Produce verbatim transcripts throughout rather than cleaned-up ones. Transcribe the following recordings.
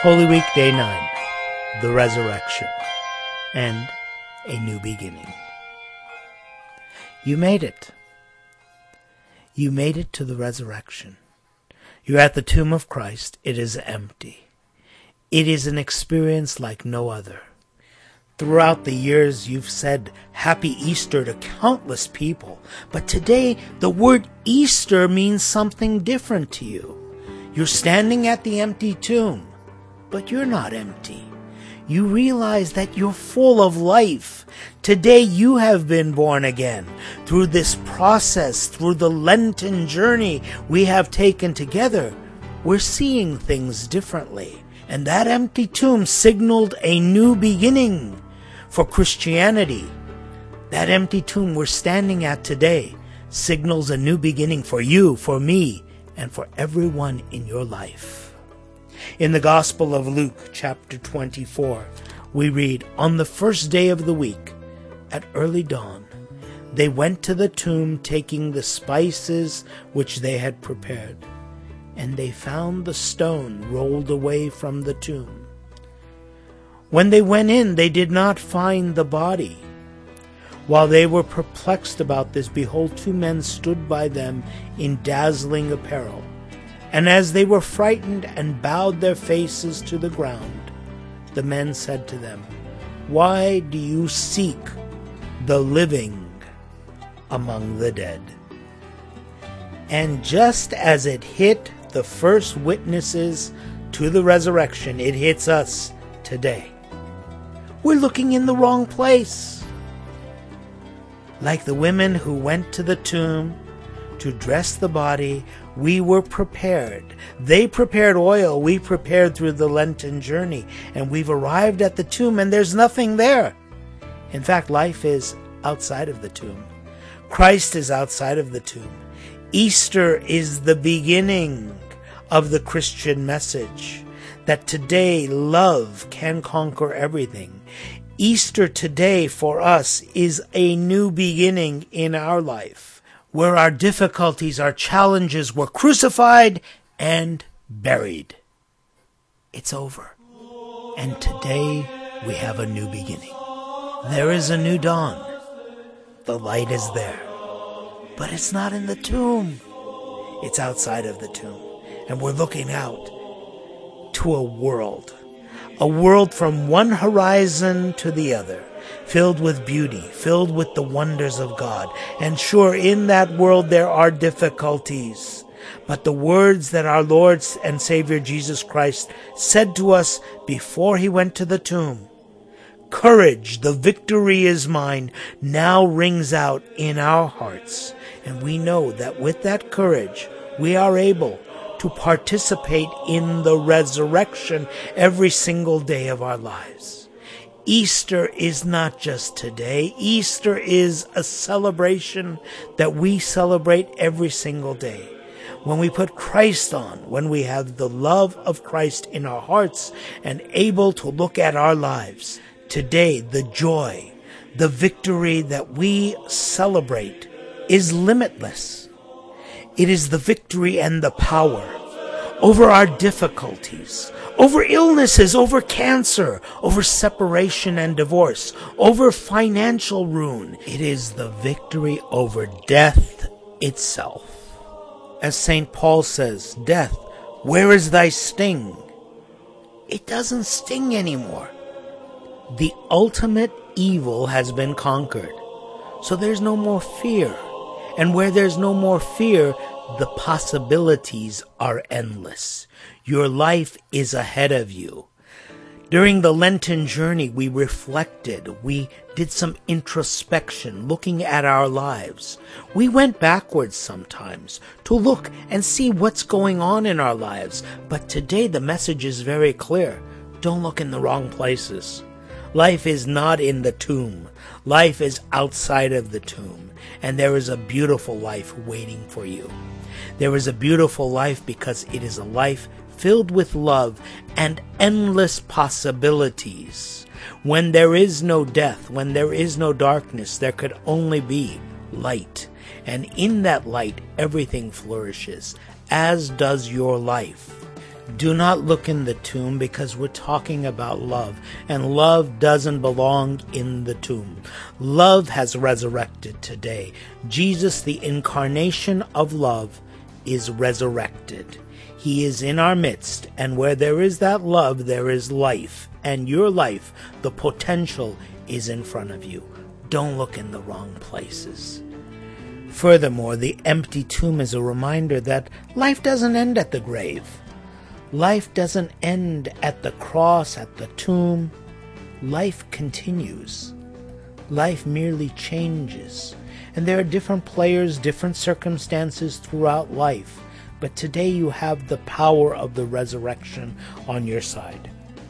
Holy Week, Day nine, the Resurrection, and a new beginning. You made it. You made it to the resurrection. You're at the tomb of Christ. It is empty. It is an experience like no other. Throughout the years, you've said Happy Easter to countless people, but today the word Easter means something different to you. You're standing at the empty tomb, but you're not empty. You realize that you're full of life. Today you have been born again. Through this process, through the Lenten journey we have taken together, we're seeing things differently. And that empty tomb signaled a new beginning for Christianity. That empty tomb we're standing at today signals a new beginning for you, for me, and for everyone in your life. In the Gospel of Luke, chapter twenty-four, we read, "On the first day of the week, at early dawn, they went to the tomb taking the spices which they had prepared, and they found the stone rolled away from the tomb. When they went in, they did not find the body. While they were perplexed about this, behold, two men stood by them in dazzling apparel. And as they were frightened and bowed their faces to the ground, the men said to them, 'Why do you seek the living among the dead?'" And just as it hit the first witnesses to the resurrection, it hits us today. We're looking in the wrong place. Like the women who went to the tomb to dress the body, we were prepared. They prepared oil, we prepared through the Lenten journey, and we've arrived at the tomb and there's nothing there. In fact, life is outside of the tomb. Christ is outside of the tomb. Easter is the beginning of the Christian message, that today love can conquer everything. Easter today for us is a new beginning in our life, where our difficulties, our challenges were crucified and buried. It's over. And today we have a new beginning. There is a new dawn. The light is there. But it's not in the tomb. It's outside of the tomb. And we're looking out to a world. A world from one horizon to the other, filled with beauty, filled with the wonders of God. And sure, in that world there are difficulties. But the words that our Lord and Savior Jesus Christ said to us before he went to the tomb, "Courage, the victory is mine," now rings out in our hearts. And we know that with that courage, we are able to participate in the resurrection every single day of our lives. Easter is not just today. Easter is a celebration that we celebrate every single day. When we put Christ on, when we have the love of Christ in our hearts and able to look at our lives, today the joy, the victory that we celebrate is limitless. It is the victory and the power over our difficulties, over illnesses, over cancer, over separation and divorce, over financial ruin. It is the victory over death itself. As Saint Paul says, "Death, where is thy sting?" It doesn't sting anymore. The ultimate evil has been conquered. So there's no more fear. And where there's no more fear, the possibilities are endless. Your life is ahead of you. During the Lenten journey, we reflected. We did some introspection, looking at our lives. We went backwards sometimes to look and see what's going on in our lives. But today the message is very clear. Don't look in the wrong places. Life is not in the tomb. Life is outside of the tomb. And there is a beautiful life waiting for you. There is a beautiful life because it is a life filled with love and endless possibilities. When there is no death, when there is no darkness, there could only be light. And in that light, everything flourishes, as does your life. Do not look in the tomb, because we're talking about love, and love doesn't belong in the tomb. Love has resurrected today. Jesus, the incarnation of love, is resurrected. He is in our midst, and where there is that love, there is life. And your life, the potential, is in front of you. Don't look in the wrong places. Furthermore, the empty tomb is a reminder that life doesn't end at the grave. Life doesn't end at the cross, at the tomb. Life continues. Life merely changes. And there are different players, different circumstances throughout life. But today you have the power of the resurrection on your side.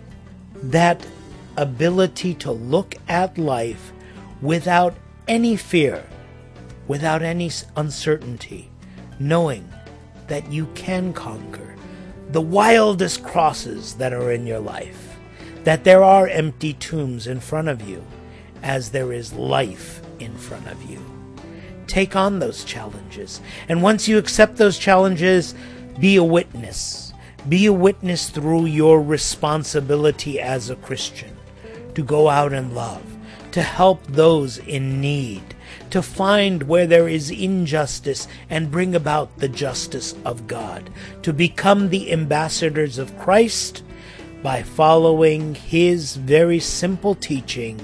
That ability to look at life without any fear, without any uncertainty, knowing that you can conquer the wildest crosses that are in your life, that there are empty tombs in front of you, as there is life in front of you. Take on those challenges, and once you accept those challenges, be a witness. Be a witness through your responsibility as a Christian, to go out and love, to help those in need, to find where there is injustice and bring about the justice of God, to become the ambassadors of Christ by following His very simple teaching.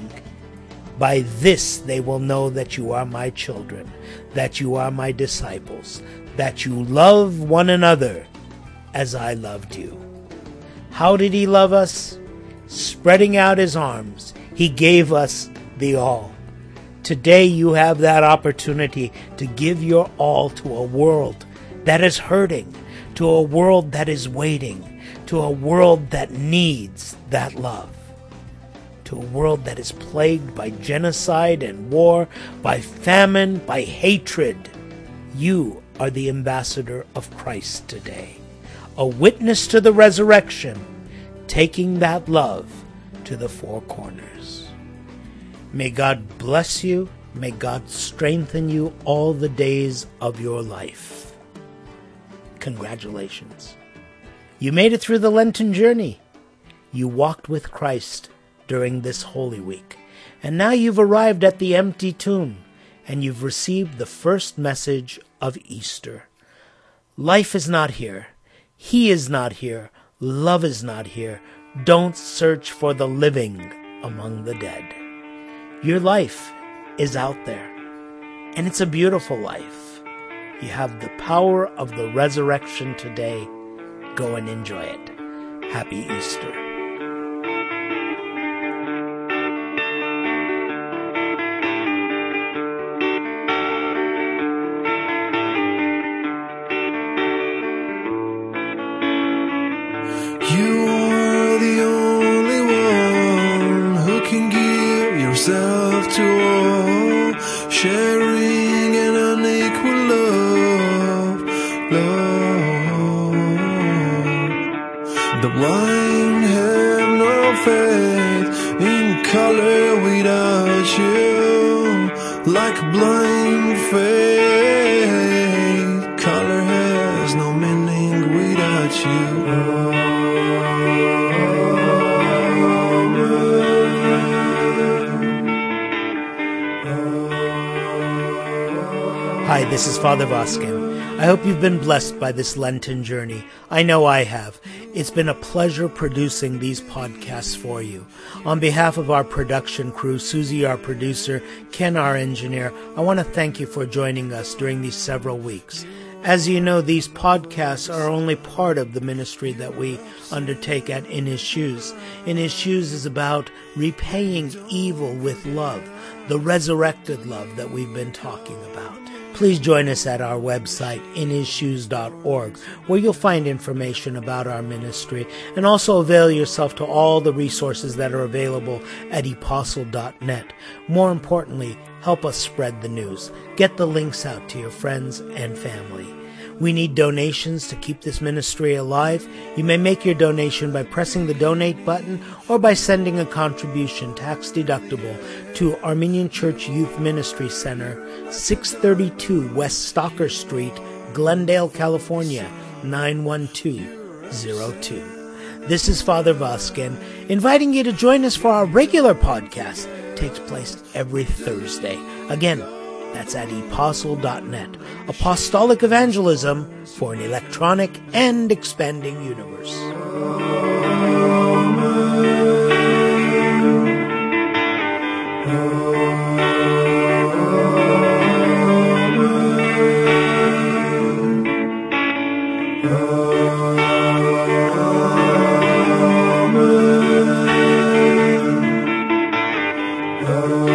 By this they will know that you are my children, that you are my disciples, that you love one another as I loved you. How did He love us? Spreading out His arms, He gave us the all. Today you have that opportunity to give your all to a world that is hurting, to a world that is waiting, to a world that needs that love, to a world that is plagued by genocide and war, by famine, by hatred. You are the ambassador of Christ today, a witness to the resurrection, taking that love to the four corners. May God bless you. May God strengthen you all the days of your life. Congratulations. You made it through the Lenten journey. You walked with Christ during this Holy Week. And now you've arrived at the empty tomb, and you've received the first message of Easter. Life is not here. He is not here. Love is not here. Don't search for the living among the dead. Your life is out there, and it's a beautiful life. You have the power of the resurrection today. Go and enjoy it. Happy Easter. You are the only one who can give yourself to all, sharing an unequal love, love. The blind have no faith in color without you, like a blind faith. Color has no meaning without you. Hi, this is Father Voskin. I hope you've been blessed by this Lenten journey. I know I have. It's been a pleasure producing these podcasts for you. On behalf of our production crew, Susie, our producer, Ken, our engineer, I want to thank you for joining us during these several weeks. As you know, these podcasts are only part of the ministry that we undertake at In His Shoes. In His Shoes is about repaying evil with love, the resurrected love that we've been talking about. Please join us at our website, in his shoes dot org, where you'll find information about our ministry, and also avail yourself to all the resources that are available at apostle dot net. More importantly, help us spread the news. Get the links out to your friends and family. We need donations to keep this ministry alive. You may make your donation by pressing the donate button or by sending a contribution tax deductible to Armenian Church Youth Ministry Center, six thirty-two West Stocker Street, Glendale, California, nine one two zero two. This is Father Voskin, inviting you to join us for our regular podcast. It takes place every Thursday. Again, that's at apostle dot net. Apostolic evangelism for an electronic and expanding universe. Oh